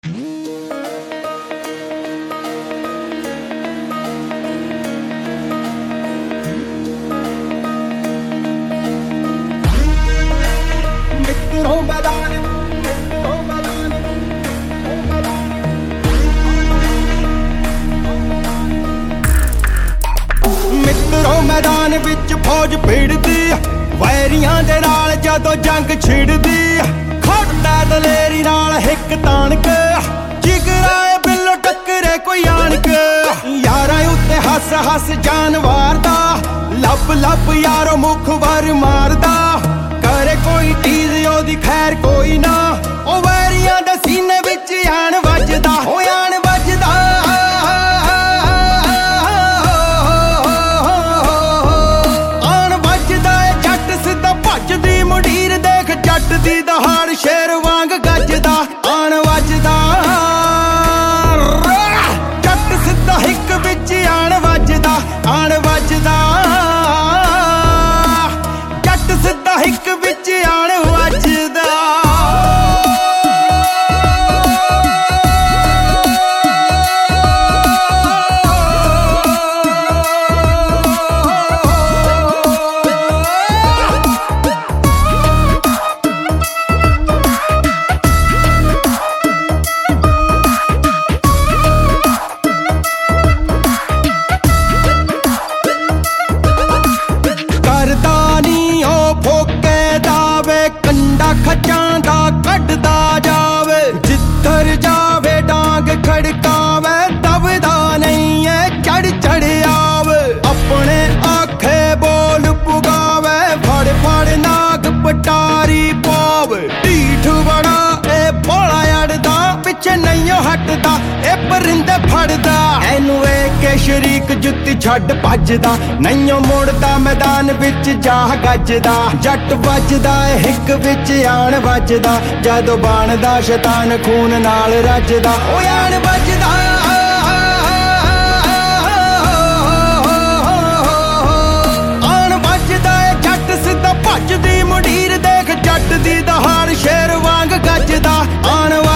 ਮਿੱਤਰੋਂ ਮੈਦਾਨ ਮਿੱਤਰੋਂ ਮੈਦਾਨ ਵਿੱਚ ਫੌਜ ਭਿੜਦੀ, ਵੈਰੀਆਂ ਦੇ ਨਾਲ ਜਦੋਂ ਜੰਗ ਛਿੜਦੀ, ਖੜਦਾ ਦਲੇਰੀ ਨਾਲ ਹਿੱਕ ਤਾਣ ਕੇ, ਜਿਗਰਾਏ ਬਿੱਲੋ ਟੱਕਰੇ ਕੋਈ ਆਣ ਕੇ, ਯਾਰਾਂ ਉੱਤੇ ਹੱਸ ਹੱਸ ਜਾਨ ਵਾਰਦਾ, ਲੱਭ ਲੱਭ ਯਾਰੋ ਮੁਖ ਵਾਰ ਮਾਰਦਾ, ਕਰੇ ਕੋਈ ਚੀਜ਼ ਉਹਦੀ ਖੈਰ ਕੋਈ ਨਾ, ਉਹ ਵੈਰੀਆਂ ਦੇ ਸੀਨੇ ਵਿੱਚ ਆਣ ਵੱਜਦਾ, ਉਹ ਆਣ ਵੱਜਦਾ, ਆਣ ਵੱਜਦਾ ਏ ਜੱਟ ਸਿੱਧਾ ਭੱਜਦੀ ਮੁੰਡੀਰ ਦੇਖ ਜੱਟ ਦੀ ਦਹਾੜ ਸ਼ੇਰ ਵਾਂਗ ਗੱਜਦਾ, ਆਣ ਵੱਜਦਾ ਜੱਟ ਸਿੱਧਾ ਹਿੱਕ ਵਿੱਚ ਆਣ ਵੱਜਦਾ, ਆਣ ਵੱਜਦਾ ਜੱਟ ਸਿੱਧਾ ਹਿੱਕ ਵਿੱਚ ਆਣ ਵੱਜਦਾ। ਖੱਚਾਂ ਦਾ ਕੱਢਦਾ ਜਾਵੇ, ਜਿੱਧਰ ਜਾਵੇ ਡਾਂਗ ਖੜਕਾਵੇ, ਦਬਦਾ ਨਹੀਂ ਏ ਚੜ ਚੜ ਆਵੇ, ਆਪਣੇ ਆਖੇ ਬੋਲ ਪੁਗਾਵੇ, ਫੜ ਫੜ ਨਾਗ ਪਟਾਰੀ ਪਾਵੇ, ਢੀਠ ਬੜਾ ਏ ਭੋਲਾ ਅੜਦਾ, ਪਿੱਛੇ ਨਹੀਂ ਹਟਦਾ ਇਹ ਪਰਿੰਦੇ ਫੜਦਾ, ਇਹਨੂੰ ਵੇਖ ਕੇ ਸ਼ਰੀਕ ਜੁੱਤੀ ਛੱਡ ਭੱਜਦਾ, ਨਹੀਂ ਮੁੜਦਾ ਮੈਦਾਨ ਵਿੱਚ ਜਾ ਗੱਜਦਾ, ਜੱਟ ਵੱਜਦਾ ਏ ਹਿੱਕ ਵਿੱਚ ਆਣ ਵੱਜਦਾ, ਜਦੋਂ ਬਣਦਾ ਸ਼ੈਤਾਨ ਖੂਨ ਨਾਲ ਰੱਜਦਾ, ਉਹ ਆਣ ਵੱਜਦਾ, ਆਣ ਵੱਜਦਾ ਏ ਜੱਟ ਸਿੱਧਾ ਭੱਜਦੀ ਮੁੰਡੀਰ ਦੇਖ ਜੱਟ ਦੀ ਦਹਾੜ ਸ਼ੇਰ ਵਾਂਗ ਗੱਜਦਾ, ਆਣ